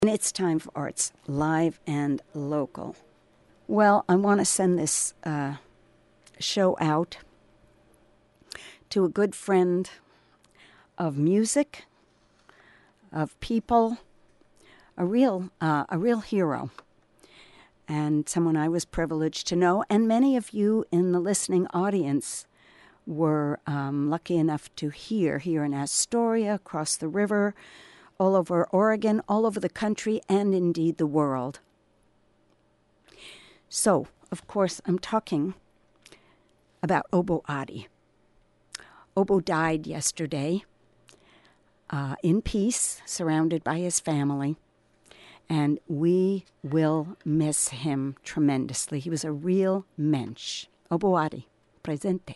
And it's time for Arts Live and Local. Well, I want to send this show out to a good friend of music, of people, a real hero, and someone I was privileged to know, and many of you in the listening audience were lucky enough to hear here in Astoria, across the river, all over Oregon, all over the country, and indeed the world. So, of course, I'm talking about Obo Adi. Obo died yesterday in peace, surrounded by his family, and we will miss him tremendously. He was a real mensch. Obo Adi, presente.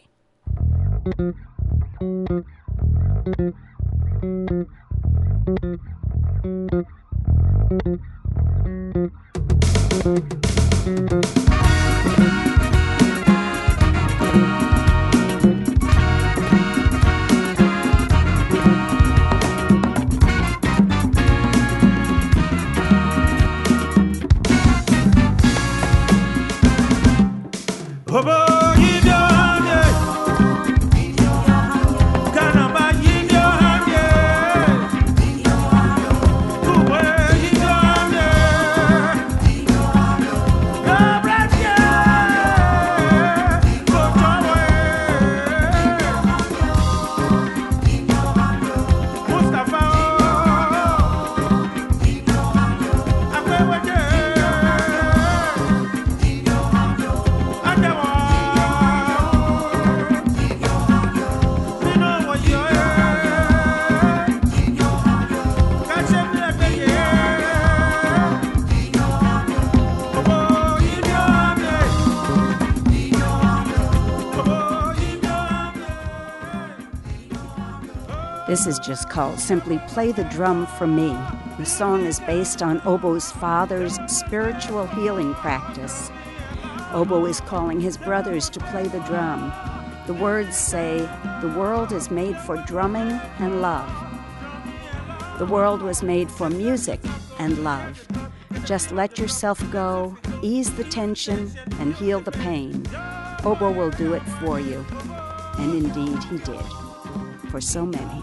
This is just called Simply Play the Drum for Me. The song is based on Obo's father's spiritual healing practice. Obo is calling his brothers to play the drum. The words say, "The world is made for drumming and love. The world was made for music and love. Just let yourself go, ease the tension, and heal the pain. Obo will do it for you." And indeed he did, for so many.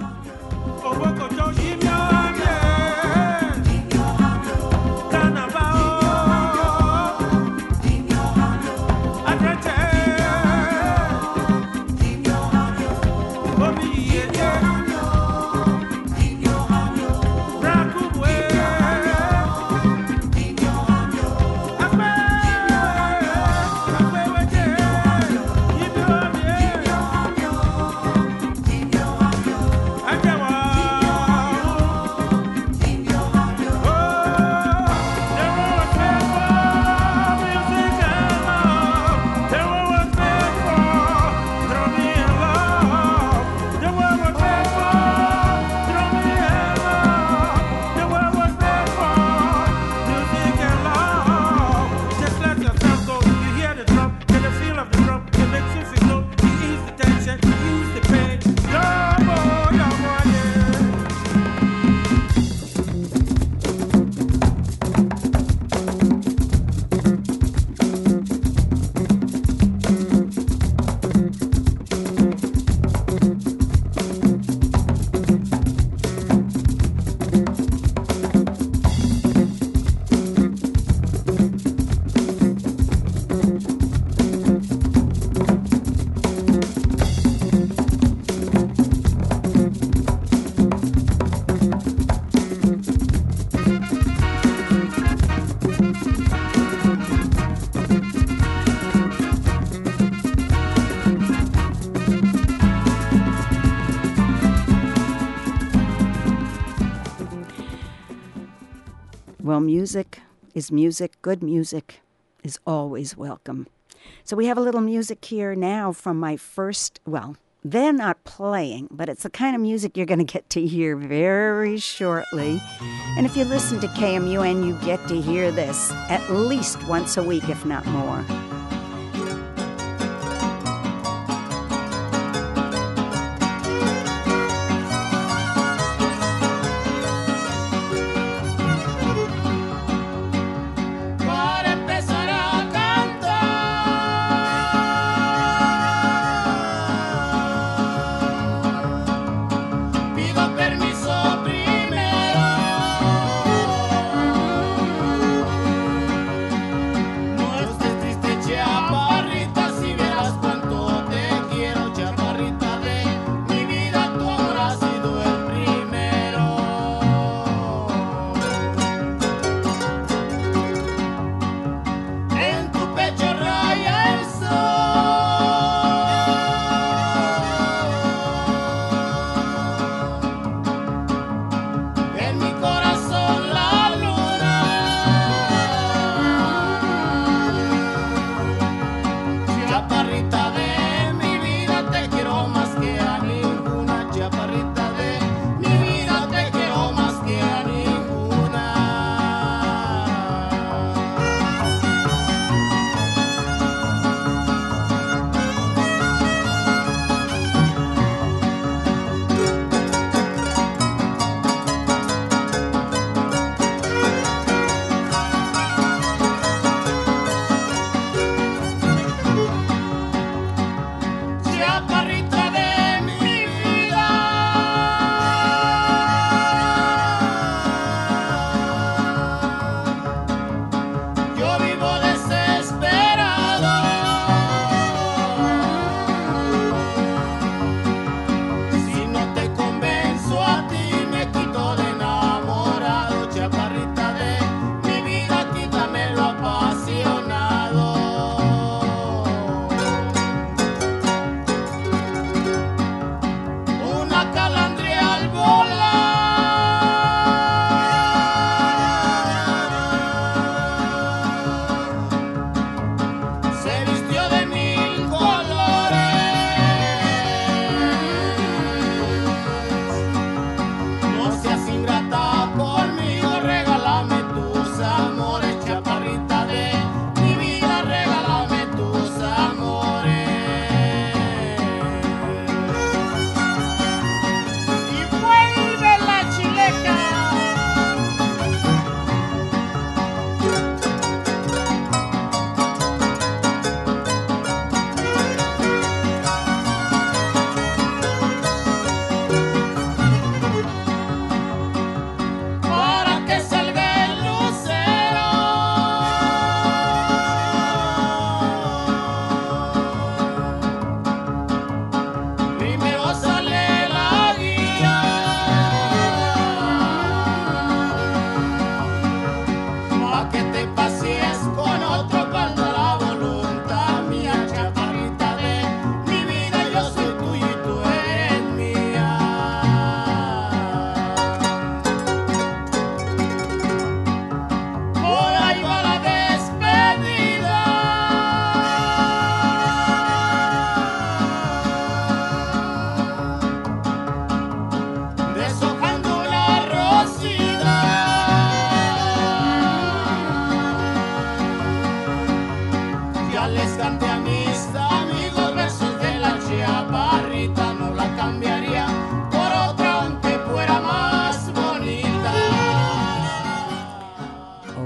Well, music is music. Good music is always welcome. So we have a little music here now from my first, well, they're not playing, but it's the kind of music you're going to get to hear very shortly. And if you listen to KMUN, you get to hear this at least once a week, if not more.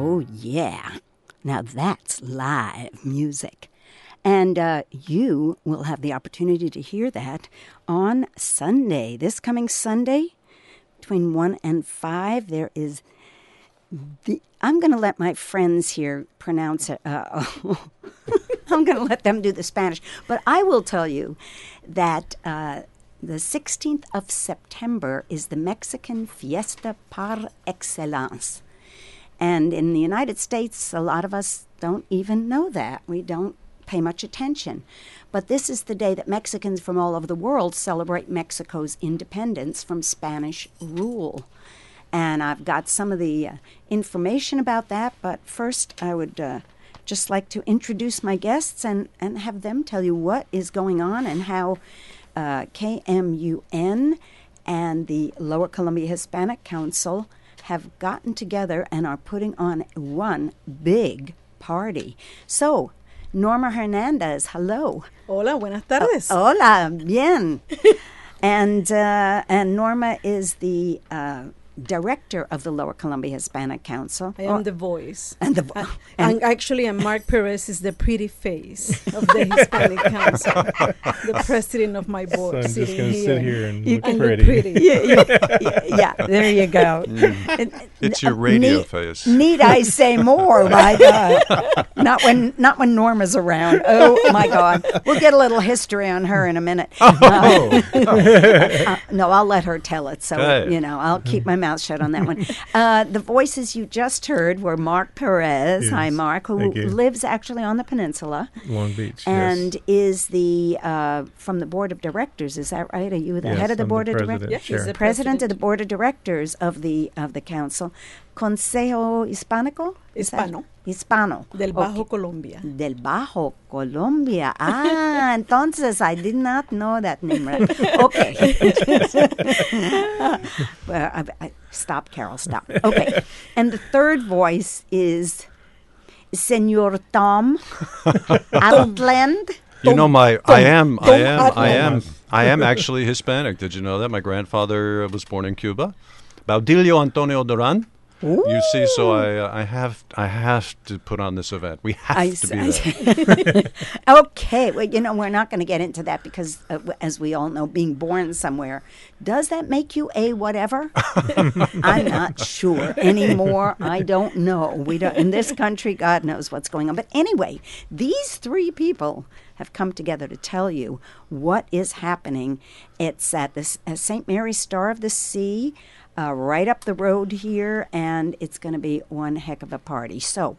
Oh, yeah. Now that's live music. And you will have the opportunity to hear that on Sunday. This coming Sunday, between 1 and 5, there is I'm going to let my friends here pronounce it. I'm going to let them do the Spanish. But I will tell you that the 16th of September is the Mexican Fiesta par excellence. And in the United States, a lot of us don't even know that. We don't pay much attention. But this is the day that Mexicans from all over the world celebrate Mexico's independence from Spanish rule. And I've got some of the information about that, but first I would just like to introduce my guests and have them tell you what is going on and how KMUN and the Lower Columbia Hispanic Council have gotten together and are putting on one big party. So, Norma Hernandez, hello. Hola, buenas tardes. Hola, bien. And Norma is the director of the Lower Columbia Hispanic Council. I am the voice. And and actually, Mark Perez is the pretty face of the Hispanic Council, the president of my board. So I'm just sitting going to sit here and look look pretty. yeah, there you go. It's your radio face. Need I say more? My God, not when Norma's around. Oh my God, we'll get a little history on her in a minute. No, I'll let her tell it. So Okay. I'll keep my mouth shut on that one. The voices you just heard were Mark Perez. Yes, Hi, Mark, who thank you. lives actually on the peninsula. Long Beach, And yes. is the from the board of directors? Is that right? Are you the Yes, head of the I'm board the of president, directors? Yeah, he's Chair. the President of the president. board of directors of the council. Consejo Hispánico? Is that- Hispano. Hispano. Del Bajo Okay. Colombia. Del Bajo Colombia. Entonces I did not know that name. Right. Okay. Well, stop, Carol. Stop. Okay. And the third voice is Senor Tom Outland. You know, I am Tom actually Hispanic. Did you know that? My grandfather was born in Cuba. Baudilio Antonio Duran. You see, so I have to put on this event. We have to be there. Okay. Well, we're not going to get into that because, as we all know, being born somewhere, does that make you a whatever? I'm not sure anymore. I don't know. We don't. In this country, God knows what's going on. But anyway, these three people have come together to tell you what is happening. It's at this St. Mary's Star of the Sea. Right up the road here, and it's going to be one heck of a party. So,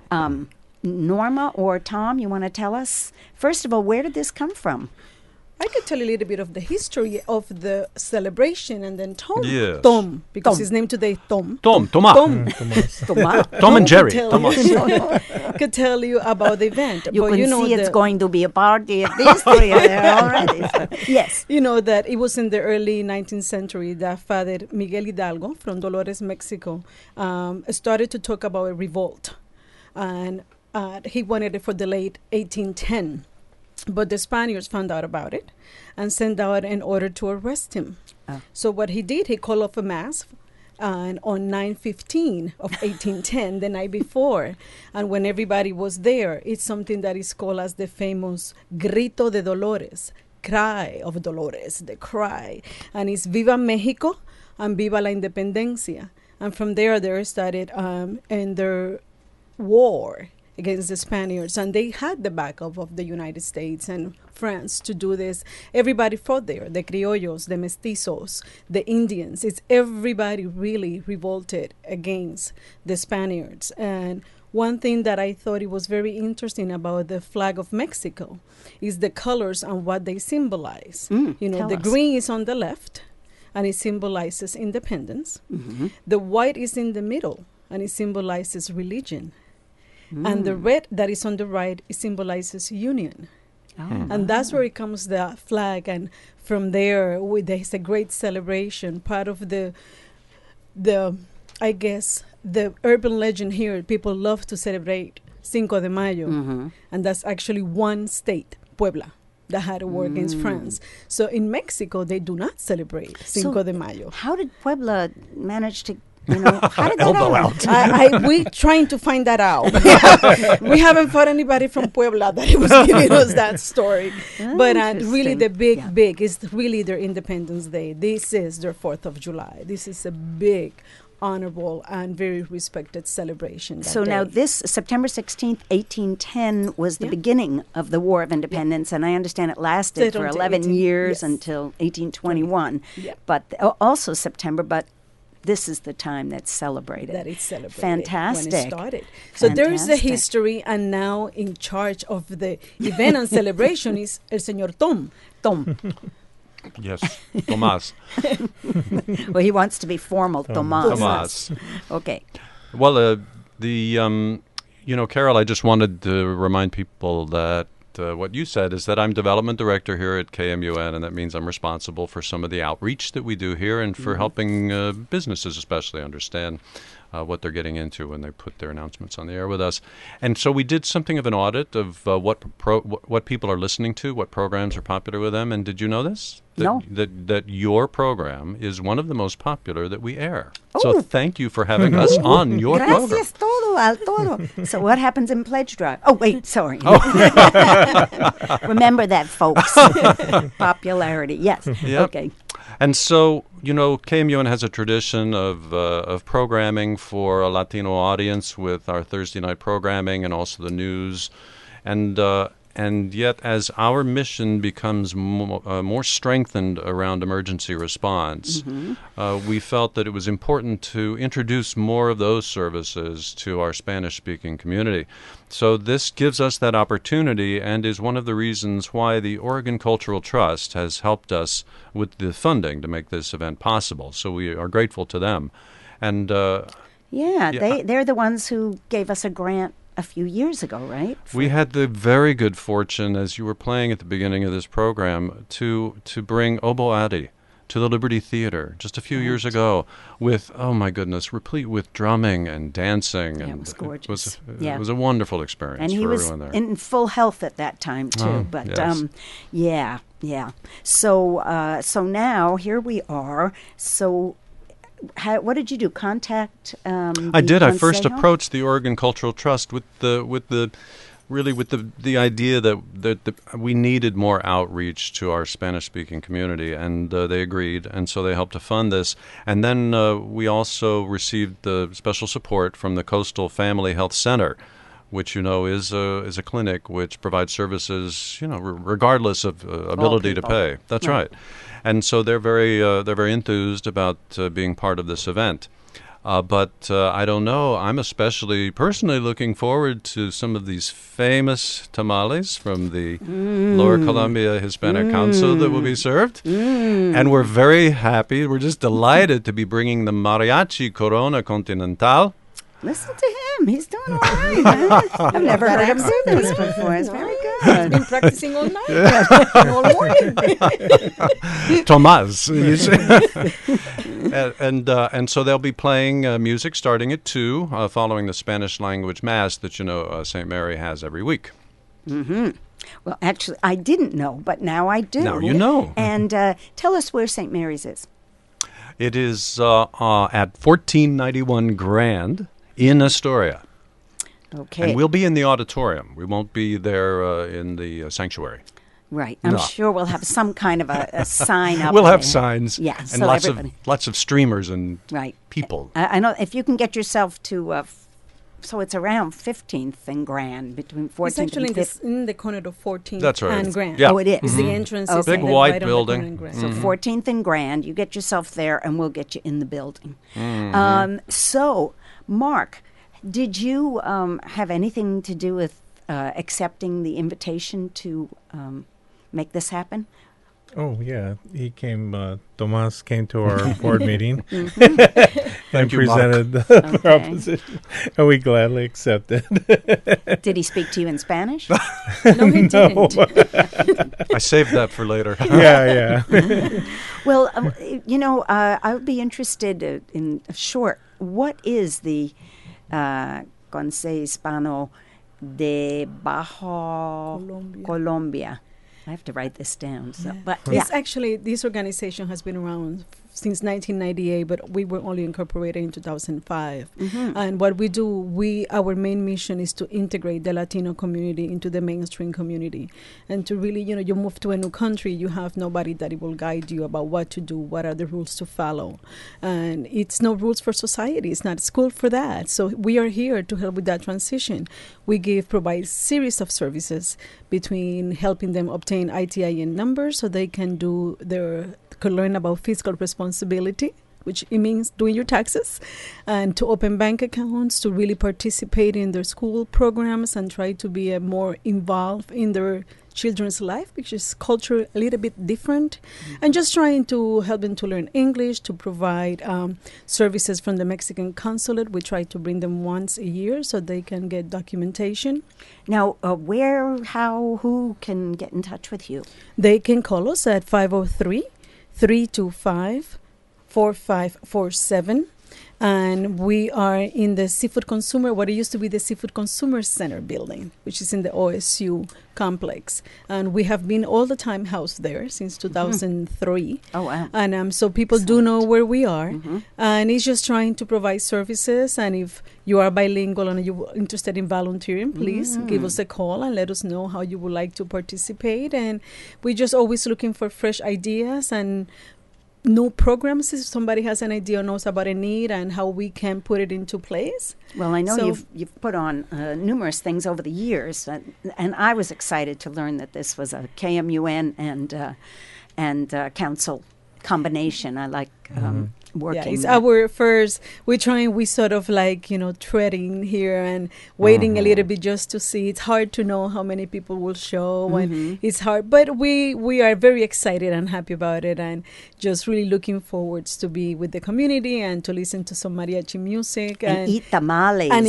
Norma or Tom, you want to tell us, first of all, where did this come from? I could tell you a little bit of the history of the celebration, and then Tom. Yes. Tom, because Tom. his name today, Tom. Tom, Toma. Tom. Toma. Tom and Jerry. Could tell, Thomas. could tell you about the event. You but can know see it's the- going to be a party at these three there already. So, yes. You know that it was in the early 19th century that Father Miguel Hidalgo from Dolores, Mexico, started to talk about a revolt. And he wanted it for the late 1810. But the Spaniards found out about it and sent out an order to arrest him. Oh. So what he did, he called off a mass and on 9/15 of 1810, the night before. And when everybody was there, it's something that is called as the famous Grito de Dolores, cry of Dolores, the cry. And it's Viva Mexico and Viva la Independencia. And from there, they started in their war against the Spaniards, and they had the backup of the United States and France to do this. Everybody fought there, the criollos, the mestizos, the Indians. It's everybody really revolted against the Spaniards. And one thing that I thought it was very interesting about the flag of Mexico is the colors and what they symbolize. Tell The us. green is on the left, and it symbolizes independence. Mm-hmm. The white is in the middle, and it symbolizes religion. And the red that is on the right, it symbolizes union. Oh. And that's where it comes, the flag. And from there, there's a great celebration. Part of the I guess, the urban legend here, people love to celebrate Cinco de Mayo. Mm-hmm. And that's actually one state, Puebla, that had a war against France. So in Mexico, they do not celebrate Cinco de Mayo. How did Puebla manage to You know, how did that Elbow happen? out. We trying to find that out. We haven't found anybody from Puebla that was giving us that story. But really, the big is really their Independence Day. This is their 4th of July. This is a big, honorable, and very respected celebration. So now this September 16th, 1810 was the beginning of the War of Independence, and I understand it lasted for 11 years until 1821. But also September, but this is the time that's celebrated. That is celebrated. Fantastic. When it started. So there is the history, and now in charge of the event and celebration is El Señor Tom. Yes, Tomás. Well, he wants to be formal, Tomás. Okay. Well, Carol, I just wanted to remind people that what you said is that I'm development director here at KMUN, and that means I'm responsible for some of the outreach that we do here and for helping businesses especially understand what they're getting into when they put their announcements on the air with us. And so we did something of an audit of what people are listening to, what programs are popular with them. And did you know this? No. That your program is one of the most popular that we air. So thank you for having us on your program. Gracias todo, al todo. So what happens in Pledge Drive? Oh, wait, sorry. Remember that, folks. Popularity, yes. Yep. Okay. And so, KMUN has a tradition of programming for a Latino audience with our Thursday night programming and also the news. And yet, as our mission becomes more strengthened around emergency response, we felt that it was important to introduce more of those services to our Spanish-speaking community. So this gives us that opportunity and is one of the reasons why the Oregon Cultural Trust has helped us with the funding to make this event possible. So we are grateful to them. And they're the ones who gave us a grant a few years ago, right? We had the very good fortune, as you were playing at the beginning of this program, to bring Obo Adi to the Liberty Theater just a few years ago with, oh my goodness, replete with drumming and dancing. Yeah, and it was gorgeous. It was a wonderful experience and he for was everyone there. in full health at that time, too. Yes. So now, here we are. So what did you do? Contact? I did. I first approached the Oregon Cultural Trust with the idea that we needed more outreach to our Spanish-speaking community, and they agreed, and so they helped to fund this. And then we also received the special support from the Coastal Family Health Center, which is a clinic which provides services, regardless of ability to pay. That's right. And so they're very enthused about being part of this event. But I don't know. I'm especially personally looking forward to some of these famous tamales from the Lower Columbia Hispanic Council that will be served. And we're very happy. We're just delighted to be bringing the Mariachi Corona Continental. Listen to him. He's doing all right. I've never heard him do this before. It's very good. He's been practicing all night. All morning. Tomás, you see. And so they'll be playing music starting at 2, following the Spanish language mass that St. Mary has every week. Well, actually, I didn't know, but now I do. Now you know. And tell us where St. Mary's is. It is at 1491 Grand in Astoria. Okay. And we'll be in the auditorium. We won't be there in the sanctuary. Right. I'm sure we'll have some kind of a sign up. We'll have signs. Yeah. And so lots of streamers and people. I know if you can get yourself to, so it's around 15th and Grand, between 14th it's actually and 15th. in the corner of 14th That's right. and Grand. Yeah. Oh, it is. It's the entrance. Okay. Is Big right white on the building. corner and Grand. So 14th and Grand, you get yourself there, and we'll get you in the building. So, Mark, did you have anything to do with accepting the invitation to make this happen? Oh, yeah. He came, Tomás came to our board meeting and presented the proposition, and we gladly accepted. Did he speak to you in Spanish? No, he didn't. I saved that for later. Yeah. Well, I would be interested in short, what is the Consejo Hispano de Bajo Colombia? I have to write this down. So, but It's actually, this organization has been around since 1998, but we were only incorporated in 2005. And what we do, our main mission is to integrate the Latino community into the mainstream community, and to really, you move to a new country, you have nobody that will guide you about what to do, what are the rules to follow, and it's no rules for society. It's not school for that. So we are here to help with that transition. We provide series of services between helping them obtain ITIN numbers so they can learn about fiscal responsibility, which it means doing your taxes, and to open bank accounts, to really participate in their school programs and try to be more involved in their children's life, which is culture a little bit different, and just trying to help them to learn English, to provide services from the Mexican consulate. We try to bring them once a year so they can get documentation. Now, who can get in touch with you? They can call us at 503-325-4547. And we are in the Seafood Consumer, what it used to be the Seafood Consumer Center building, which is in the OSU complex. And we have been all the time housed there since 2003. Oh, wow. And so people do know where we are. And it's just trying to provide services. And if you are bilingual and you're interested in volunteering, please give us a call and let us know how you would like to participate. And we're just always looking for fresh ideas and new programs if somebody has an idea or knows about a need and how we can put it into place. Well, I know you've put on numerous things over the years, and I was excited to learn that this was a KMUN and council combination. I like working. Yeah, it's our first. We sort of like, treading here and waiting a little bit just to see. It's hard to know how many people will show, and it's hard. But we are very excited and happy about it, and just really looking forward to be with the community and to listen to some mariachi music and eat tamales. And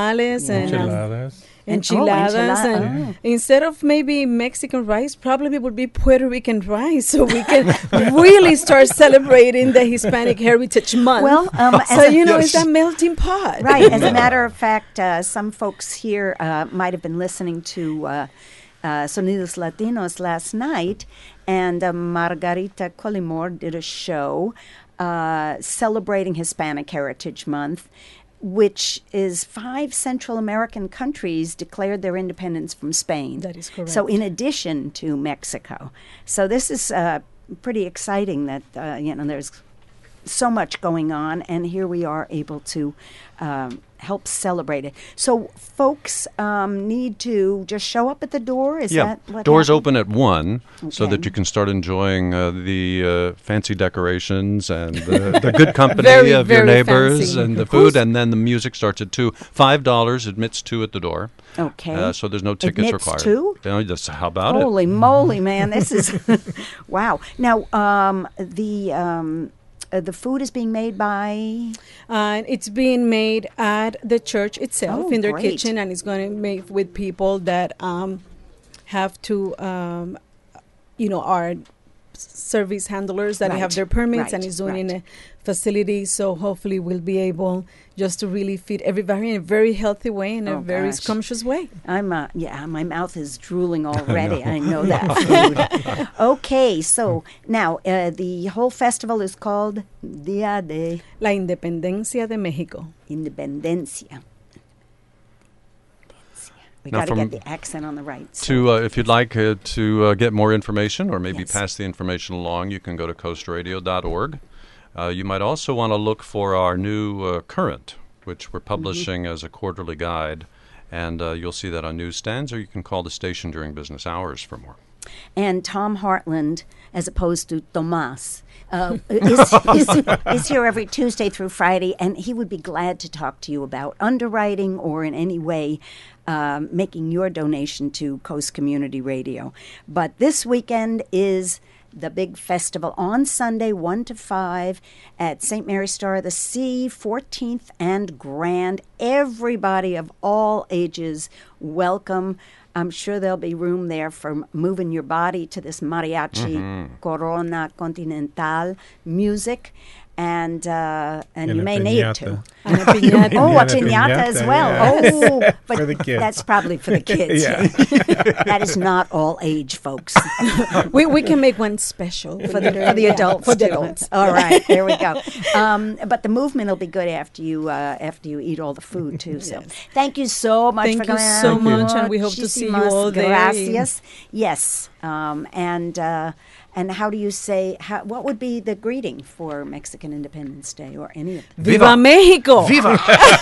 Enchiladas. And instead of maybe Mexican rice, probably it would be Puerto Rican rice, so we can really start celebrating the Hispanic Heritage Month. Well, it's a melting pot. Right. As a matter of fact, some folks here might have been listening to Sonidos Latinos last night, and Margarita Colimor did a show celebrating Hispanic Heritage Month, which is 5 Central American countries declared their independence from Spain. That is correct. So in addition to Mexico. So this is pretty exciting that, there's so much going on, and here we are able to help celebrate it. So folks need to just show up at the door? Is that what doors happens? open at 1 so that you can start enjoying the fancy decorations and the good company of your neighbors fancy. And the food, and then the music starts at 2. $5 admits 2 at the door. Okay. So there's no tickets admits required. 2? How about Holy moly, man. This is... Wow. Now, the food is being made by? It's being made at the church itself in their great. kitchen, and it's going to be made with people that have to, are service handlers that have their permits and is doing in a facility. So hopefully we'll be able just to really feed everybody in a very healthy way, in a very scrumptious way. My mouth is drooling already. I know that food. Okay, so now the whole festival is called Día de La Independencia de México. Independencia. We Now got to get the accent on the right. If you'd like to get more information or maybe pass the information along, you can go to coastradio.org. You might also want to look for our new Current, which we're publishing as a quarterly guide, and you'll see that on newsstands, or you can call the station during business hours for more. And Tom Hartland, as opposed to Tomas, is here every Tuesday through Friday, and he would be glad to talk to you about underwriting or in any way making your donation to Coast Community Radio. But this weekend is the big festival on Sunday, 1 to 5 at St. Mary's Star of the Sea, 14th and Grand. Everybody of all ages, welcome. I'm sure there'll be room there for moving your body to this mariachi Corona Continental music. and you a may need piñata. to. And a piñata. Oh, a And a piñata as piñata, well. yeah. Oh, but For the kids. that's probably for the kids. Yeah. That is not all age, folks. We can make one special For the adults. For the too. adults. All right, there we go. But the movement will be good after you eat all the food too. So thank you so much Thank for you coming so out. much, and we hope to see you Muchísimas all there. Gracias. Yes. And how do you say? What would be the greeting for Mexican Independence Day or any of them? Viva Mexico! Viva!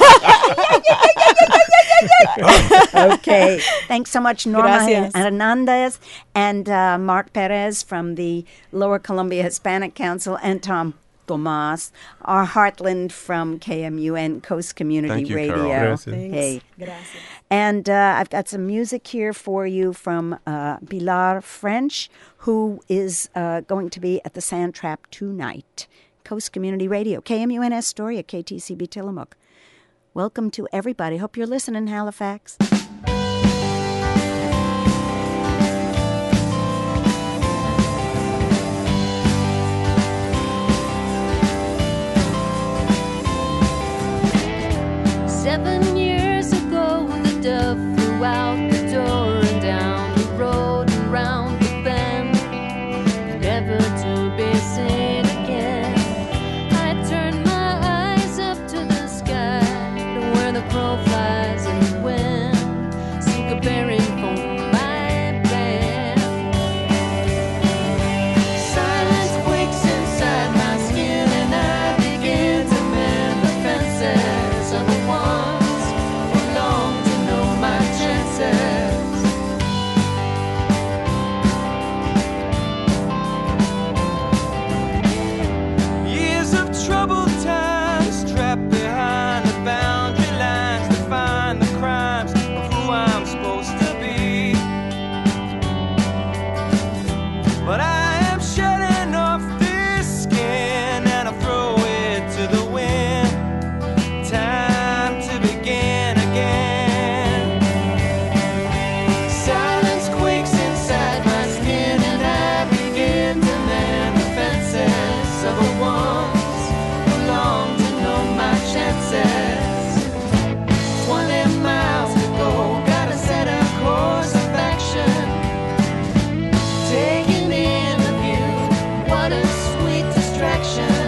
Okay. Thanks so much, Norma Gracias. Hernandez and Mark Perez from the Lower Columbia Hispanic Council, and Tom Tomas, our Heartland from KMUN, Coast Community Thank you, Radio. Carol. Gracias. Hey. Gracias. And I've got some music here for you from Pilar French, who is going to be at the Sand Trap tonight. Coast Community Radio, KMUN Astoria, KTCB Tillamook. Welcome to everybody. Hope you're listening, Halifax. Seven years ago, the dove flew out the door and down the road and round the bend, never to be seen again. I turned my eyes up to the sky, to where the crow flies in the wind, seek a bearing for my plan. Silence quakes inside my skin, and I begin to mend the fences of the ones who long to know my chances. Years of troubled times, trapped behind the boundary lines to find the crimes of who I'm supposed to be. But I am shedding off this skin and I throw it to the wind. Time to begin again. Silence quakes inside my skin and I begin to mend the fences of the ones who long to know my chances. 20 miles to go, gotta set a course of action. Taking in the view, what a sweet distraction.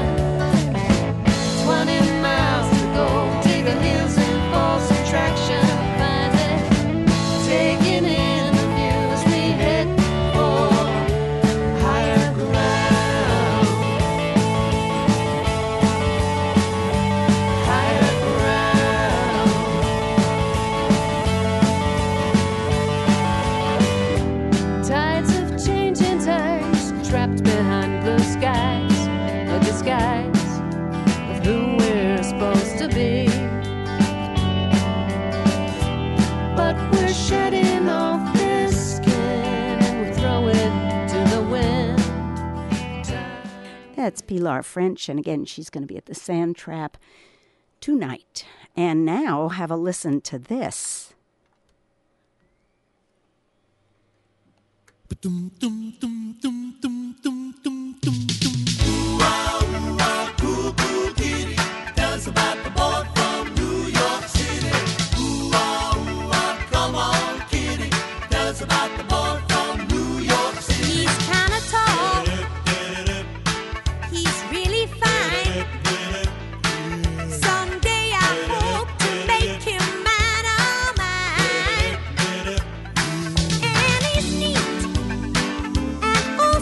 20 miles to go, take the hills in full subtraction. Find it, taking in the view as we head for higher ground. Higher ground. Tides of changing times, trapped behind blue skies, a disguise of who we're supposed to be. But we're shedding off this skin and we throw it to the wind. That's Pilar French, and again, she's going to be at the Sand Trap tonight. And now, have a listen to this. He's kinda tall. He's really fine. Someday I hope to make him mine, oh mine. And he's neat and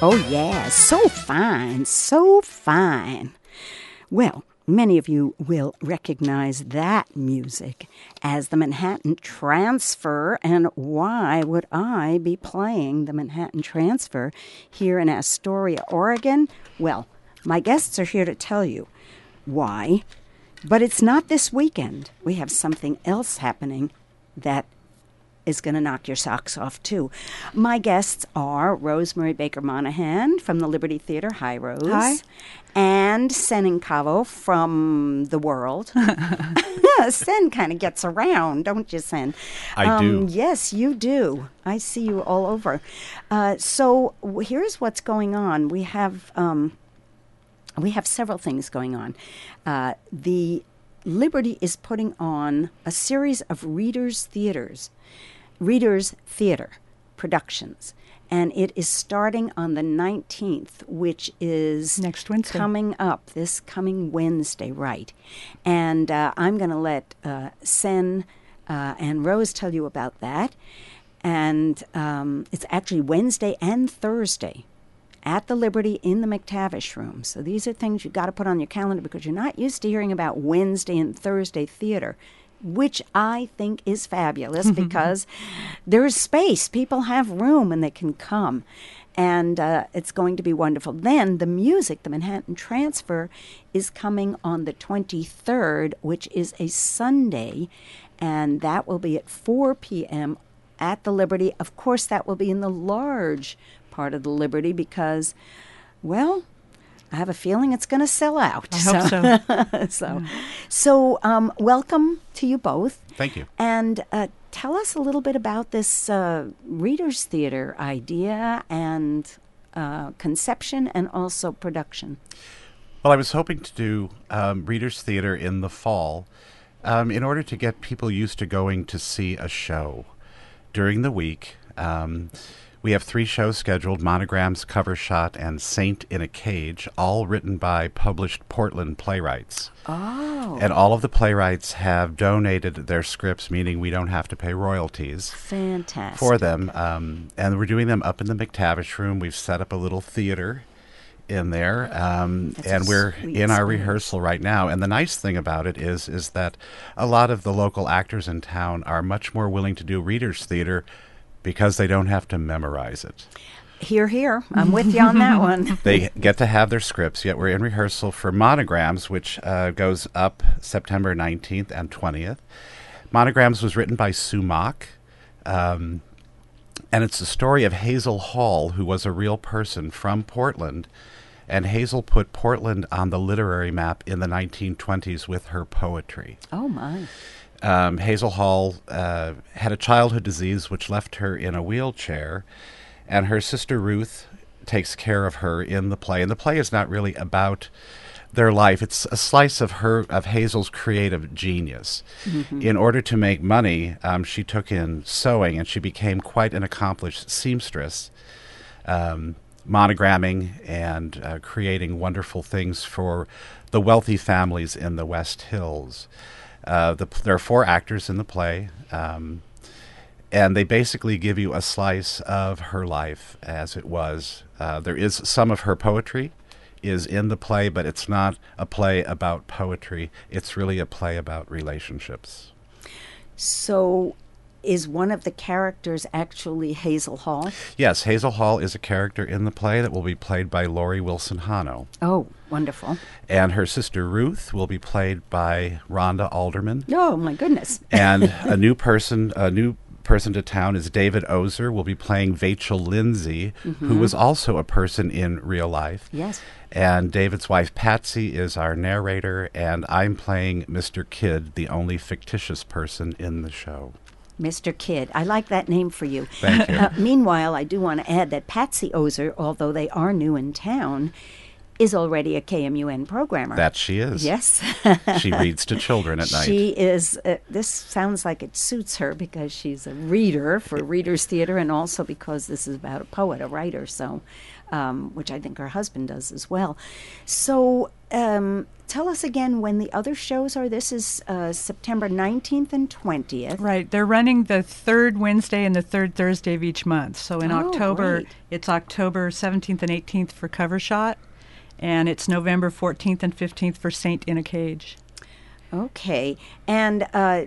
Oh, yeah, so fine, so fine. Well, many of you will recognize that music as the Manhattan Transfer. And why would I be playing the Manhattan Transfer here in Astoria, Oregon? Well, my guests are here to tell you why. But it's not this weekend. We have something else happening that is going to knock your socks off, too. My guests are Rosemary Baker Monahan from the Liberty Theater. Hi, Rose. Hi. And Sen Incavo from The World. Sen kind of gets around, don't you, Sen? I do. Yes, you do. I see you all over. So here's what's going on. We have several things going on. The Liberty is putting on a series of Readers Theater productions. And it is starting on the 19th, which is next Wednesday. This coming Wednesday, right. And I'm going to let Sen and Rose tell you about that. And it's actually Wednesday and Thursday at the Liberty in the McTavish Room. So these are things you've got to put on your calendar because you're not used to hearing about Wednesday and Thursday theater, which I think is fabulous because there is space. People have room and they can come. And it's going to be wonderful. Then the music, the Manhattan Transfer, is coming on the 23rd, which is a Sunday. And that will be at 4 p.m. at the Liberty. Of course, that will be in the large part of the Liberty because, well, I have a feeling it's going to sell out. I hope so. So welcome to you both. Thank you. And tell us a little bit about this Readers Theater idea and conception and also production. Well, I was hoping to do Readers Theater in the fall in order to get people used to going to see a show during the week. We have 3 shows scheduled: Monograms, Cover Shot, and Saint in a Cage, all written by published Portland playwrights. Oh. And all of the playwrights have donated their scripts, meaning we don't have to pay royalties. Fantastic. For them. And we're doing them up in the McTavish Room. We've set up a little theater in there, and we're in our rehearsal right now. And the nice thing about it is that a lot of the local actors in town are much more willing to do Readers Theater because they don't have to memorize it. Hear, hear. I'm with you on that one. They get to have their scripts, yet we're in rehearsal for Monograms, which goes up September 19th and 20th. Monograms was written by Sue Mock, and it's the story of Hazel Hall, who was a real person from Portland, and Hazel put Portland on the literary map in the 1920s with her poetry. Oh, my. Hazel Hall had a childhood disease which left her in a wheelchair, and her sister Ruth takes care of her in the play. And the play is not really about their life. It's a slice of Hazel's creative genius. Mm-hmm. In order to make money, she took in sewing, and she became quite an accomplished seamstress, monogramming and creating wonderful things for the wealthy families in the West Hills. There are 4 actors in the play, and they basically give you a slice of her life as it was. There is some of her poetry is in the play, but it's not a play about poetry. It's really a play about relationships. So is one of the characters actually Hazel Hall? Yes, Hazel Hall is a character in the play that will be played by Lori Wilson Hano. Oh, wonderful. And her sister Ruth will be played by Rhonda Alderman. Oh, my goodness. And a new person to town is David Ozer, will be playing Vachel Lindsay, who was also a person in real life. Yes. And David's wife Patsy is our narrator, and I'm playing Mr. Kidd, the only fictitious person in the show. Mr. Kidd. I like that name for you. Thank you. Meanwhile, I do want to add that Patsy Ozer, although they are new in town, is already a KMUN programmer. That she is. Yes. She reads to children at night. She is, this sounds like it suits her because she's a reader for Readers Theater and also because this is about a poet, a writer, so, which I think her husband does as well. So tell us again when the other shows are. This is September 19th and 20th. Right. They're running the third Wednesday and the third Thursday of each month. So in October, great. it's October 17th and 18th for Cover Shot, and it's November 14th and 15th for Saint in a Cage. Okay. And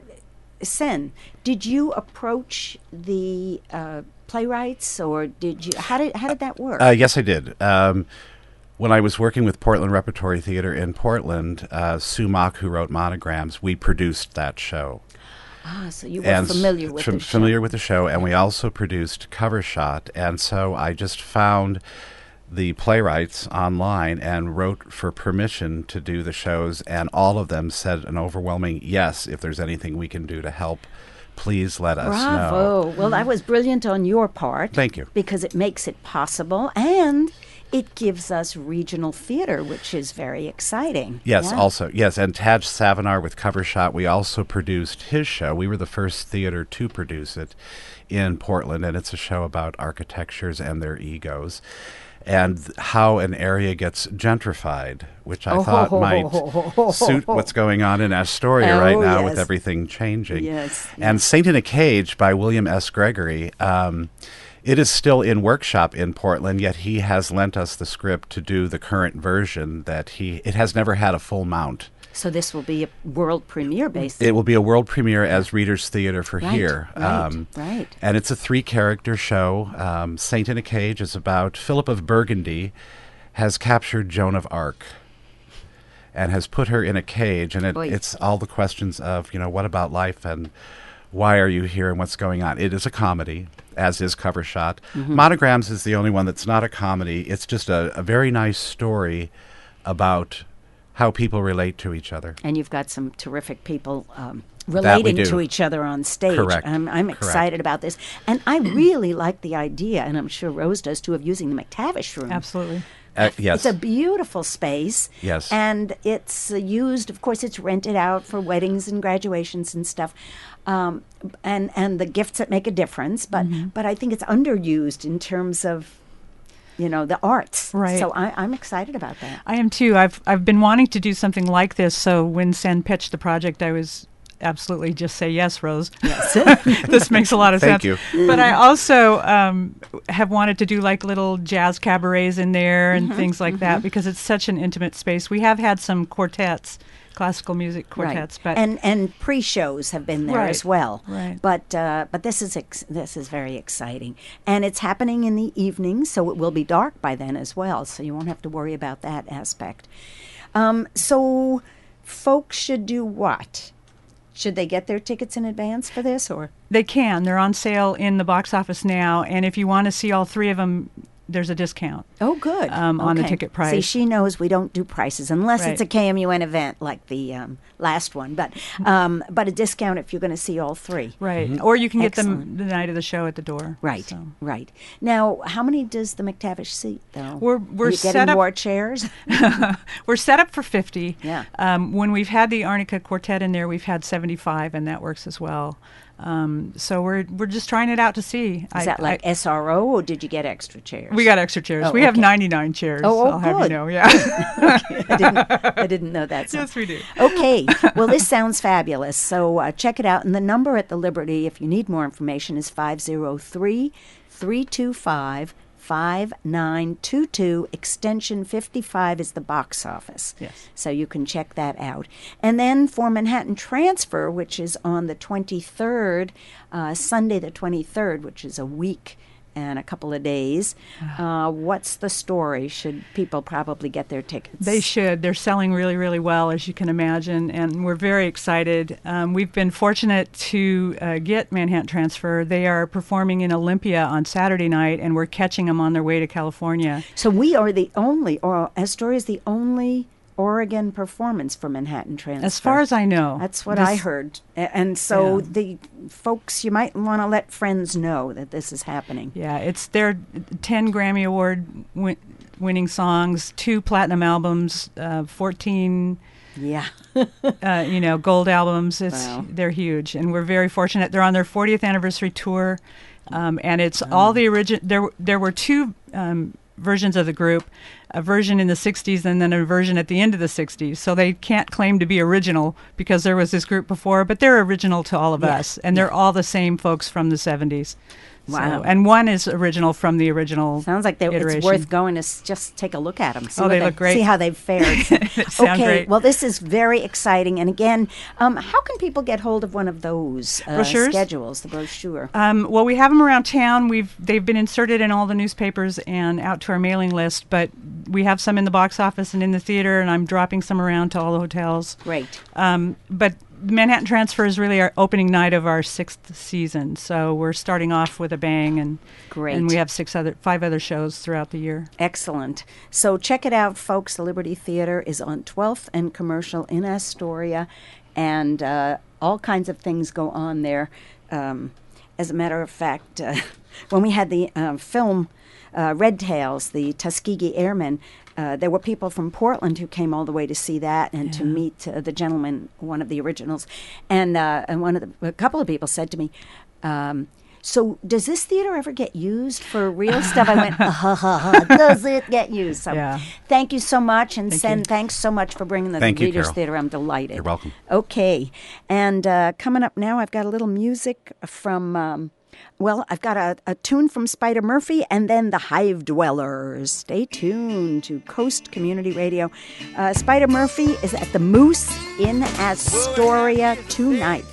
Sen, did you approach the playwrights, or did you? How did that work? Yes, I did. When I was working with Portland Repertory Theater in Portland, Sue Mock, who wrote Monograms, we produced that show. So you were familiar with the show. Familiar with the show, and we also produced Cover Shot. And so I just found the playwrights online and wrote for permission to do the shows, and all of them said an overwhelming yes. If there's anything we can do to help, please let us know. Bravo. Well, that was brilliant on your part. Thank you. Because it makes it possible, and it gives us regional theater, which is very exciting. Yes, Yeah. also. Yes, and Taj Savinar with Cover Shot, we also produced his show. We were the first theater to produce it in Portland, and it's a show about architectures and their egos, and how an area gets gentrified, which I thought might suit what's going on in Astoria right now with yes. everything changing. Yes. And Saint in a Cage by William S. Gregory, it is still in workshop in Portland, yet he has lent us the script to do the current version it has never had a full mount. So this will be a world premiere, basically. It will be a world premiere as Reader's Theater for here. Right. And it's a 3-character show. Saint in a Cage is about Philip of Burgundy has captured Joan of Arc and has put her in a cage. And it's all the questions of, what about life and why are you here and what's going on? It is a comedy, as is Cover Shot. Mm-hmm. Monograms is the only one that's not a comedy. It's just a very nice story about how people relate to each other. And you've got some terrific people relating to each other on stage. Correct. I'm excited about this. And I really like the idea, and I'm sure Rose does too, of using the McTavish Room. Absolutely. Yes. It's a beautiful space. Yes. And it's used, of course, it's rented out for weddings and graduations and stuff. And the gifts that make a difference. But I think it's underused in terms of, the arts. Right. So I'm excited about that. I am too. I've been wanting to do something like this. So when Sen pitched the project, I was absolutely just say yes, Rose. Yes. This makes a lot of Thank sense. you. But I also have wanted to do like little jazz cabarets in there and things like that because it's such an intimate space. We have had some quartets, classical music quartets, but and pre-shows have been there as well. Right. But this is very exciting, and it's happening in the evening, so it will be dark by then as well. So you won't have to worry about that aspect. So folks should do what? Should they get their tickets in advance for this, or they can? They're on sale in the box office now, and if you want to see all 3 of them, there's a discount. Oh, good. On the ticket price. See, she knows we don't do prices unless Right. it's a KMUN event like the last one. But a discount if you're going to see all 3. Right. Or you can get them Excellent. the night of the show at the door. Right. So. Right. Now, how many does the McTavish seat, though? We're Are you set getting up. more chairs? We're set up for 50. Yeah. When we've had the Arnica Quartet in there, we've had 75, and that works as well. So we're just trying it out to see. Is that like SRO, or did you get extra chairs? We got extra chairs. Oh, We have okay. 99 chairs. Oh, I'll have you good. know. Yeah. I didn't know that. So. Yes, we do. Okay. Well, this sounds fabulous. So check it out. And the number at the Liberty, if you need more information, is 503-325-5922. Extension 55 is the box office. Yes. So you can check that out. And then for Manhattan Transfer, which is on the 23rd, Sunday the 23rd, which is a week and a couple of days, what's the story? Should people probably get their tickets? They should. They're selling really, really well, as you can imagine, and we're very excited. We've been fortunate to get Manhattan Transfer. They are performing in Olympia on Saturday night, and we're catching them on their way to California. So we are the only, or Astoria is the only Oregon performance for Manhattan Transfer. As far as I know. That's what This- I heard. And so Yeah. the folks, you might want to let friends know that this is happening. Yeah, it's their 10 Grammy Award winning songs, 2 platinum albums, 14 Yeah. gold albums. Wow. They're huge, and we're very fortunate. They're on their 40th anniversary tour, and it's all the original. There were 2 versions of the group, a version in the 60s and then a version at the end of the 60s. So they can't claim to be original because there was this group before, but they're original to all of us. And they're all the same folks from the 70s. Wow. So, and one is original from the original Sounds like iteration. it's worth going to just take a look at them. They look great. See how they've fared. They sound okay, great. well, this is very exciting. And again, how can people get hold of one of those Brochures? schedules, the brochure? Well, we have them around town. They've been inserted in all the newspapers and out to our mailing list, but we have some in the box office and in the theater, and I'm dropping some around to all the hotels. Great. But Manhattan Transfer is really our opening night of our 6th season, so we're starting off with a bang, and Great. And we have 5 other shows throughout the year. Excellent. So check it out, folks. The Liberty Theater is on 12th and Commercial in Astoria, and all kinds of things go on there. As a matter of fact, when we had the film Red Tails, the Tuskegee Airmen, there were people from Portland who came all the way to see that and to meet the gentleman, one of the originals. And a couple of people said to me, so does this theater ever get used for real stuff? I went, does it get used? So thank you so much. And thanks so much for bringing the Readers Theater. I'm delighted. You're welcome. Okay. And coming up now, I've got a little music from... I've got a tune from Spider Murphy and then the Hive Dwellers. Stay tuned to Coast Community Radio. Spider Murphy is at the Moose in Astoria tonight.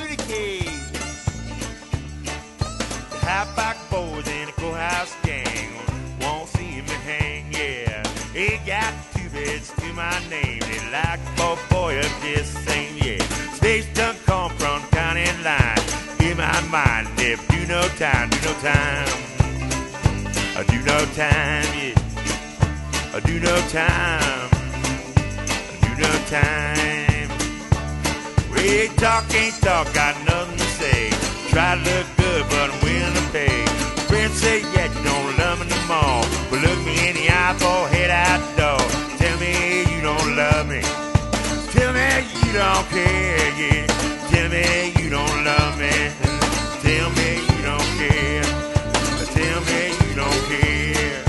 Halfback boys in a courthouse gang won't see me hang, yeah. He got 2 beds to my name. They like a boy of this same, yeah. State's done come from county line. In my mind, if do no time, do no time. I do no time, yeah. I do no time. I do no time. We ain't talk, got nothing to say. Try to look good, but I'm willing to pay. Friends say, yeah, you don't love me no more. But look me in the eye, go head out the door. Tell me you don't love me. Tell me you don't care, yeah. Tell me you don't love me. Tell me you don't care. Tell me you don't care.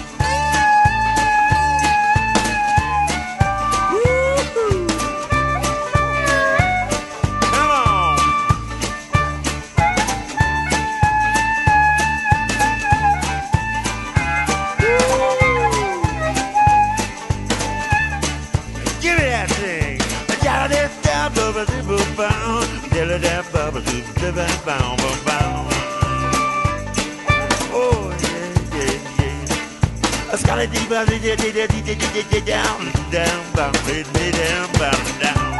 Woo-hoo. Come on. Give me that thing. Oh, yeah, yeah, yeah. I got it deep down, down.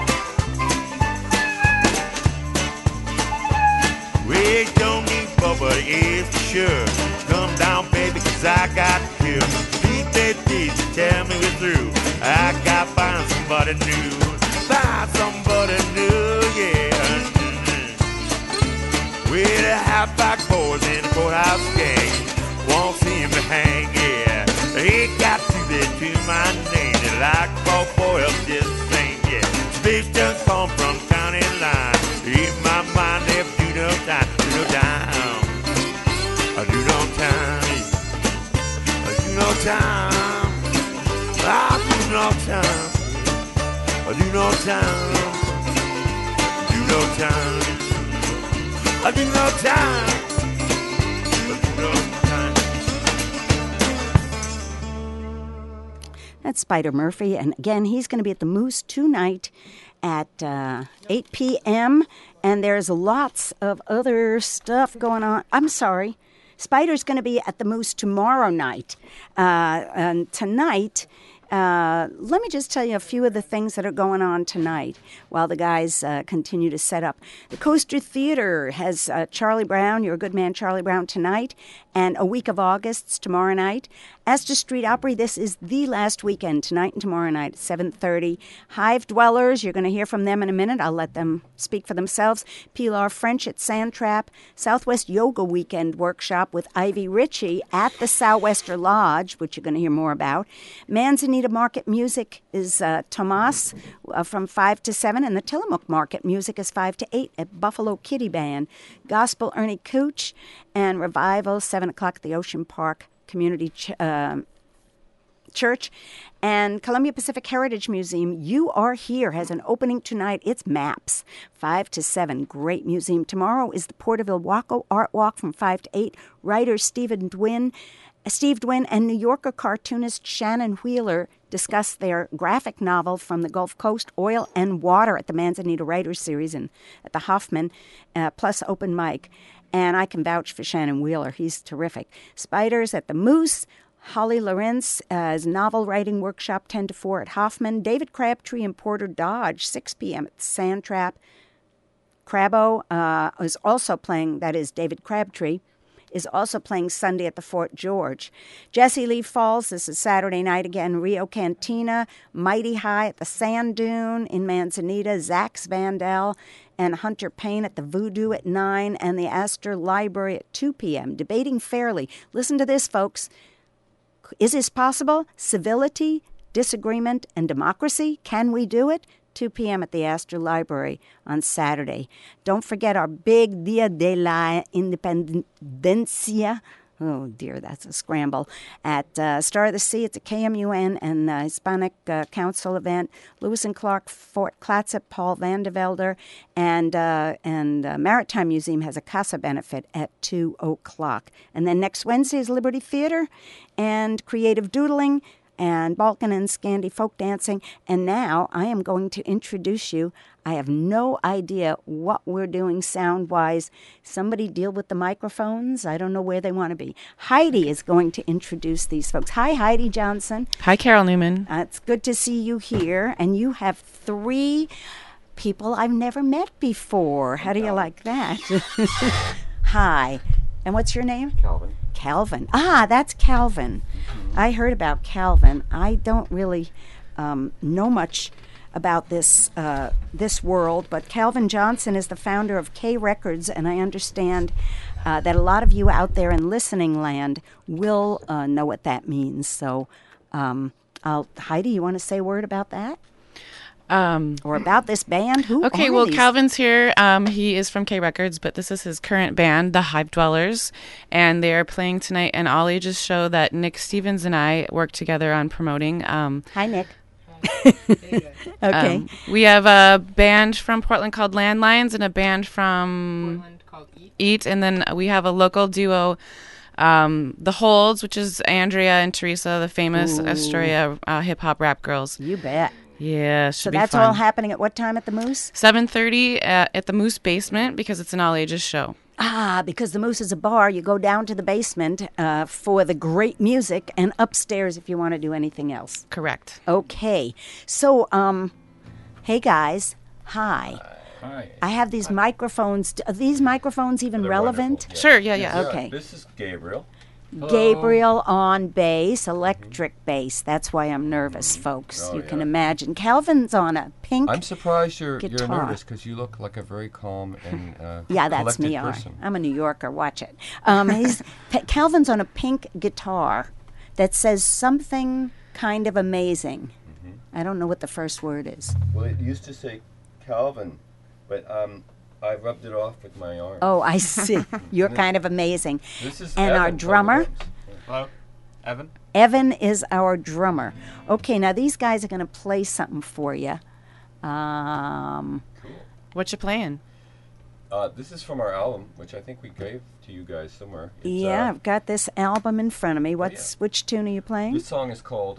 We don't need but it's for sure. Come down, baby, 'cause I got you. Beat that beat, tell me we're through. I got to find somebody new. Find somebody new, yeah. With the halfback boys in the courthouse gang. Won't see him to hang, yeah. He got to be to my name. They like a boy of this thing, yeah. Space just come from county line. In my mind, they do no time, do no time. I do no time. I do no time. I do no time. I do no time. I do no time. I do no time. I do no time. That's Spider Murphy, and again, he's going to be at the Moose tonight at 8 p.m., and there's lots of other stuff going on. I'm sorry. Spider's going to be at the Moose tomorrow night. And tonight, let me just tell you a few of the things that are going on tonight while the guys continue to set up. The Coaster Theater has Charlie Brown, You're a Good Man, Charlie Brown, tonight, and A Week of Augusts tomorrow night. Astor Street Opry, this is the last weekend, tonight and tomorrow night at 7:30. Hive Dwellers, you're going to hear from them in a minute. I'll let them speak for themselves. Pilar French at Sand Trap. Southwest Yoga Weekend Workshop with Ivy Ritchie at the Southwester Lodge, which you're going to hear more about. Manzanita Market Music is Tomas from 5 to 7, and the Tillamook Market Music is 5 to 8 at Buffalo Kitty Band. Gospel Ernie Cooch and Revival, 7 o'clock at the Ocean Park Community Church. And Columbia Pacific Heritage Museum, You Are Here, has an opening tonight. It's Maps, 5 to 7. Great museum. Tomorrow is the Porterville Waco Art Walk from 5 to 8. Writer Steve Dwin and New Yorker cartoonist Shannon Wheeler discuss their graphic novel from the Gulf Coast, Oil and Water, at the Manzanita Writers Series and at the Hoffman, plus open mic. And I can vouch for Shannon Wheeler. He's terrific. Spiders at the Moose. Holly Lorenz's novel writing workshop 10 to 4 at Hoffman. David Crabtree and Porter Dodge, 6 p.m. at the Sand Trap. Crabbo is also playing, that is David Crabtree, is also playing Sunday at the Fort George. Jesse Lee Falls, this is Saturday night again. Rio Cantina, Mighty High at the Sand Dune in Manzanita. Zach's Vandal and Hunter Payne at the Voodoo at 9, and the Astor Library at 2 p.m. Debating Fairly. Listen to this, folks. Is this possible? Civility, disagreement, and democracy? Can we do it? 2 p.m. at the Astor Library on Saturday. Don't forget our big Dia de la Independencia. Oh, dear, that's a scramble. At Star of the Sea, it's a KMUN and Hispanic Council event. Lewis and Clark, Fort Clatsop, Paul Vandevelder, and Maritime Museum has a Casa benefit at 2 o'clock. And then next Wednesday is Liberty Theater and Creative Doodling and Balkan and Scandi folk dancing. And now I am going to introduce you. I have no idea what we're doing sound-wise. Somebody deal with the microphones. I don't know where they want to be. Heidi is going to introduce these folks. Hi, Heidi Johnson. Hi, Carol Newman. It's good to see you here. And you have 3 people I've never met before. How do you like that? Hi. And what's your name? Calvin. Calvin. Ah, that's Calvin. I heard about Calvin. I don't really know much about this world, but Calvin Johnson is the founder of K Records, and I understand that a lot of you out there in listening land will know what that means. So, Heidi, you want to say a word about that? Or about this band? Who okay, are well, these? Calvin's here. He is from K Records, but this is his current band, the Hive Dwellers, and they are playing tonight an all ages show that Nick Stevens and I work together on promoting. Hi, Nick. Okay. We have a band from Portland called Landlines and a band from Portland called Eat, and then we have a local duo, The Holds, which is Andrea and Teresa, the famous Astoria hip hop rap girls. You bet. Yeah, so that's all happening at what time at the Moose? 7:30 at the Moose basement, because it's an all ages show. Ah, because the Moose is a bar. You go down to the basement for the great music, and upstairs if you want to do anything else. Correct. Okay. So, hey guys, hi. Hi. I have these microphones. Are these microphones even They're relevant? wonderful. Sure, yeah. Okay. This is Gabriel. Gabriel on bass, electric bass. That's why I'm nervous, folks. You can imagine. Calvin's on a pink I'm surprised you're guitar. nervous because you look like a very calm and yeah, that's collected me. person. I'm a New Yorker. Watch it. Calvin's on a pink guitar that says something kind of amazing. I don't know what the first word is. Well, it used to say Calvin, but I rubbed it off with my arm. Oh, I see. You're kind of amazing. This is and Evan our from drummer. the drums. Hello, Evan. Evan is our drummer. Okay, now these guys are going to play something for you. Cool. What you playing? This is from our album, which I think we gave to you guys somewhere. It's, Yeah, I've got this album in front of me. Which tune are you playing? This song is called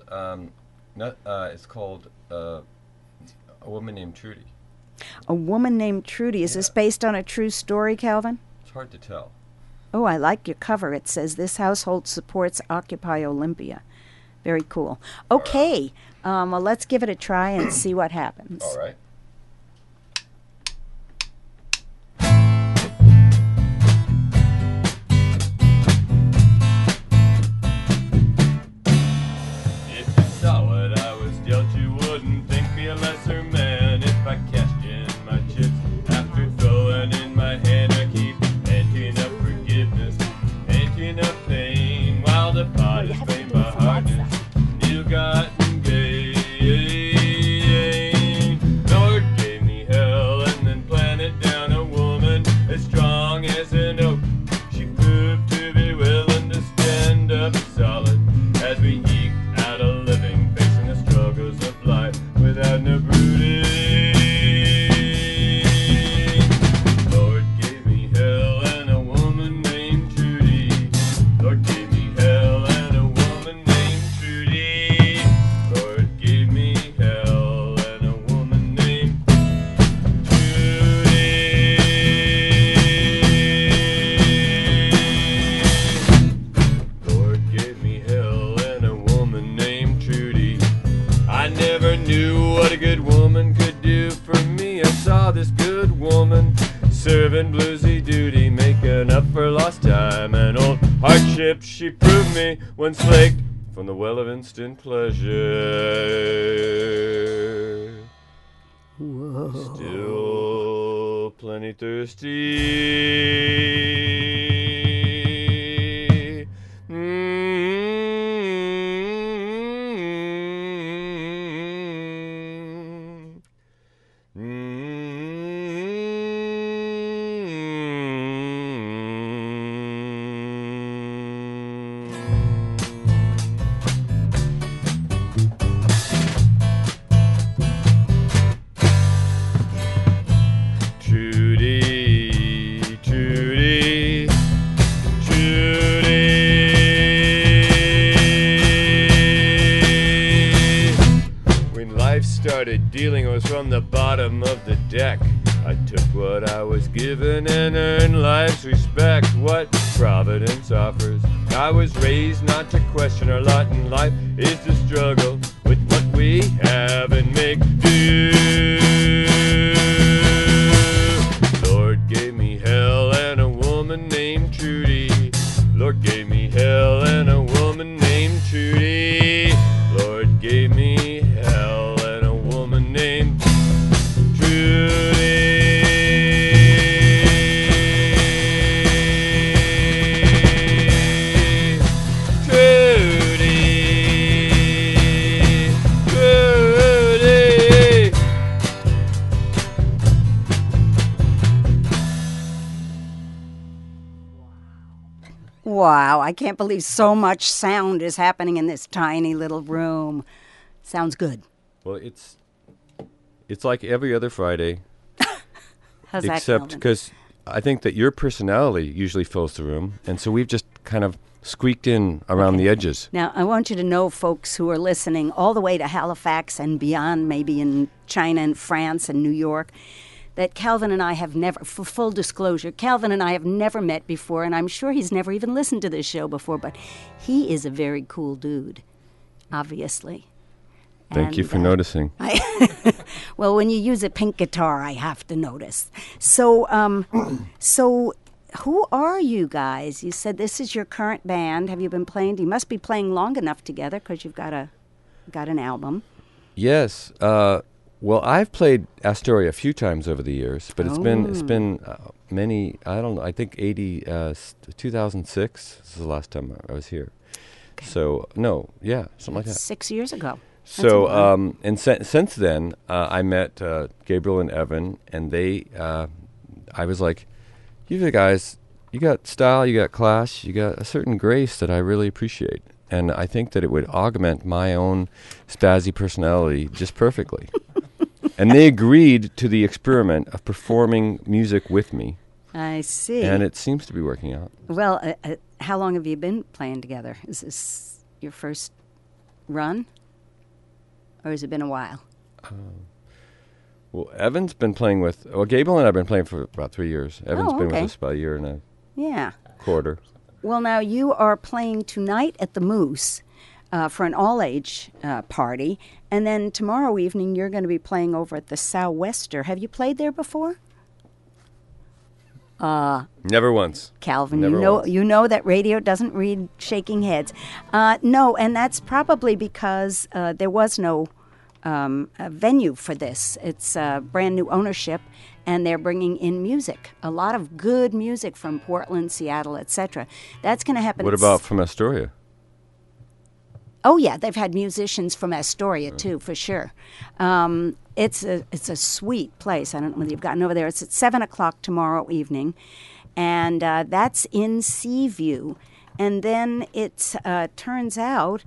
A Woman Named Trudy. A Woman Named Trudy. Is this based on a true story, Calvin? It's hard to tell. Oh, I like your cover. It says, "This household supports Occupy Olympia." Very cool. Okay, well, let's give it a try and see what happens. All right. If you saw what I was dealt, you wouldn't think me a lesser man. If I cashed in my chips after throwing in my hand, I keep emptying up forgiveness, emptying up pain, while the pot is made by hardness, ill-gotten gain. No saw this good woman serving bluesy duty, making up for lost time and old hardships. She proved me when slaked from the well of instant pleasure. Whoa. Still plenty thirsty. Trudy, Trudy, Trudy. When life started dealing us from the bottom of the deck, I took what I was given and earned life's respect. What Providence offers. I was raised not to question our lot in life is to struggle with what we have and make do. Lord gave me hell and a woman named Trudy. Lord gave me hell and a woman named Trudy. Lord gave me hell and a woman named Trudy. Wow, I can't believe so much sound is happening in this tiny little room. Sounds good. Well, it's like every other Friday, How's that, except Calvin? because I think that your personality usually fills the room, and so we've just kind of squeaked in around the edges. Now, I want you to know, folks who are listening all the way to Halifax and beyond, maybe in China and France and New York, that Calvin and I have never, for full disclosure, Calvin and I have never met before, and I'm sure he's never even listened to this show before, but he is a very cool dude, obviously. Thank you for noticing. Well, when you use a pink guitar, I have to notice. So, so who are you guys? You said this is your current band. Have you been playing? You must be playing long enough together because you've got an album. Yes. Well, I've played Astoria a few times over the years, but it's been many. I don't know. I think 2006 is the last time I was here. Okay. So something like that. 6 years ago. So and since then, I met Gabriel and Evan, and they. I was like, "You guys, you got style, you got class, you got a certain grace that I really appreciate." And I think that it would augment my own spazzy personality just perfectly. And they agreed to the experiment of performing music with me. I see. And it seems to be working out. Well, how long have you been playing together? Is this your first run? Or has it been a while? Well, Evan's been playing with... Well, Gabriel and I have been playing for about 3 years. Evan's been with us about a year and a quarter. Well, now you are playing tonight at the Moose for an all-age party, and then tomorrow evening you're going to be playing over at the Sou'wester. Have you played there before? Never once. Calvin, Never you know that radio doesn't read shaking heads. No, and that's probably because there was no venue for this. It's brand new ownership, and they're bringing in music, a lot of good music from Portland, Seattle, etc. That's going to happen. What about from Astoria? Oh yeah, they've had musicians from Astoria too, for sure. It's a sweet place. I don't know whether you've gotten over there. It's at 7:00 tomorrow evening, and that's in Seaview. And then it turns out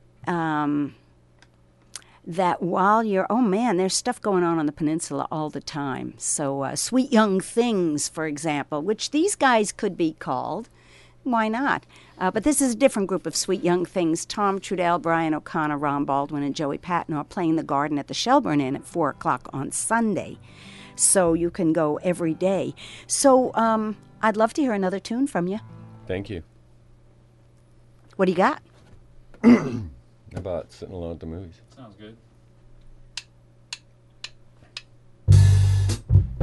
that while you're, there's stuff going on the peninsula all the time. So Sweet Young Things, for example, which these guys could be called. Why not? But this is a different group of Sweet Young Things. Tom Trudell, Brian O'Connor, Ron Baldwin, and Joey Patton are playing the Garden at the Shelburne Inn at 4:00 on Sunday. So you can go every day. So I'd love to hear another tune from you. Thank you. What do you got? How about Sitting Alone at the Movies? Sounds good.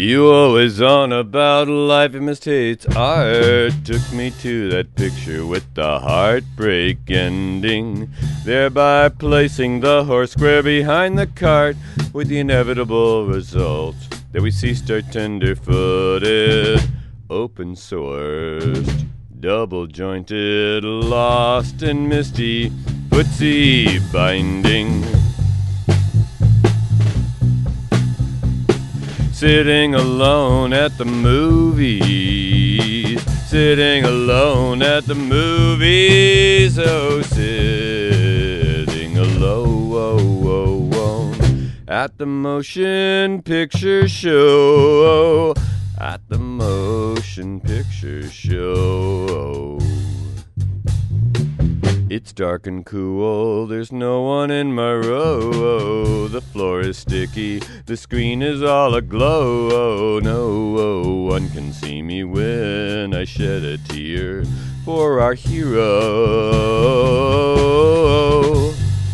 You always on about life imitates art. Took me to that picture with the heartbreak ending, thereby placing the horse square behind the cart, with the inevitable result that we ceased our tender-footed, open-sourced, double-jointed, lost and misty footsie binding. Sitting alone at the movies, sitting alone at the movies, oh, sitting alone at the motion picture show, at the motion picture show. It's dark and cool, there's no one in my row. The floor is sticky, the screen is all aglow. No one can see me when I shed a tear for our hero.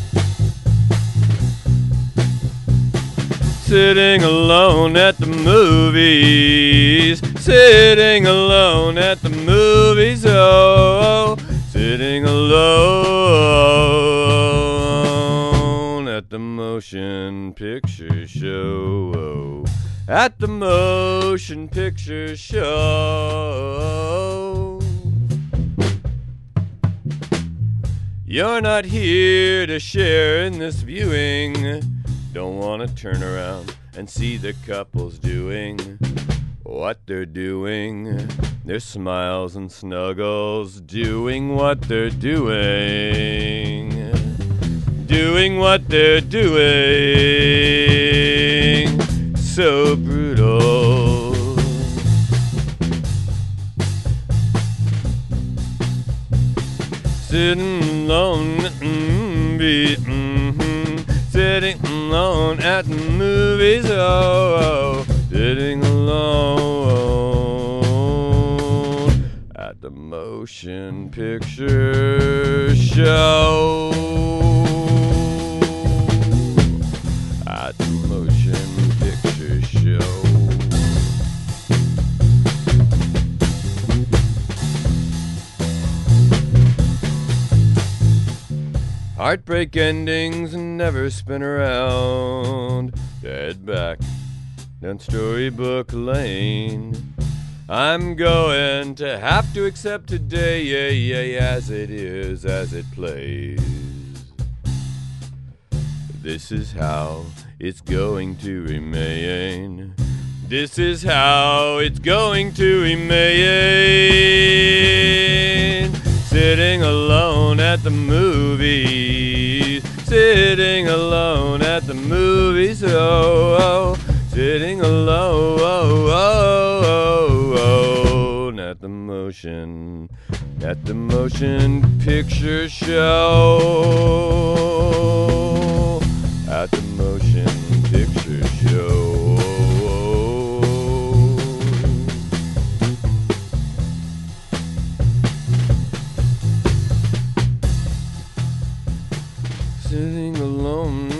Sitting alone at the movies, sitting alone at the movies, oh, sitting alone at the motion picture show, at the motion picture show. You're not here to share in this viewing. Don't want to turn around and see the couples doing what they're doing. Their smiles and snuggles, doing what they're doing. Doing what they're doing. So brutal. Sitting alone, sitting alone at the movies, oh, sitting alone at the motion picture show, at the motion picture show. Heartbreak endings never spin around. Head back down Storybook Lane. I'm going to have to accept today, as it is, as it plays. This is how it's going to remain. This is how it's going to remain. Sitting alone at the movies, sitting alone at the movies, oh, sitting alone at the motion picture show, at the motion picture show. Sitting alone.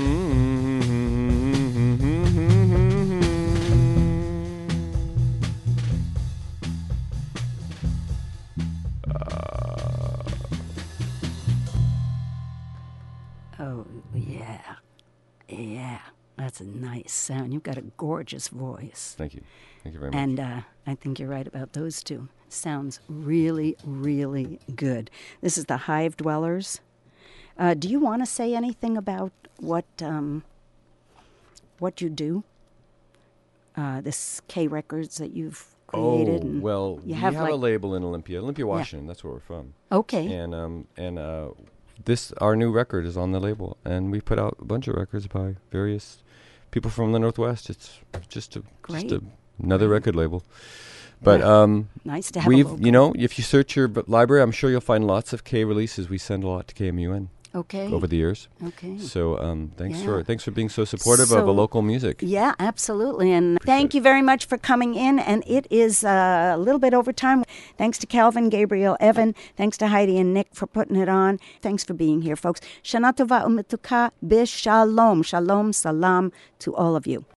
Oh, yeah. That's a nice sound. You've got a gorgeous voice. Thank you. Thank you very much. And I think you're right about those two. Sounds really, really good. This is the Hive Dwellers. Do you want to say anything about what you do? This K Records that you've created. Oh, well, we have a label in Olympia, Washington. That's where we're from. Okay. And this our new record is on the label, and we put out a bunch of records by various people from the Northwest. It's just another record label. But nice to have. If you search your library, I'm sure you'll find lots of K releases. We send a lot to KMUN. Okay. Over the years. Okay. So thanks for being so supportive of local music. Yeah, absolutely. And thank you very much for coming in. And it is a little bit over time. Thanks to Calvin, Gabriel, Evan. Thanks to Heidi and Nick for putting it on. Thanks for being here, folks. Shana tova u'metuka b'shalom. Shalom, salam to all of you.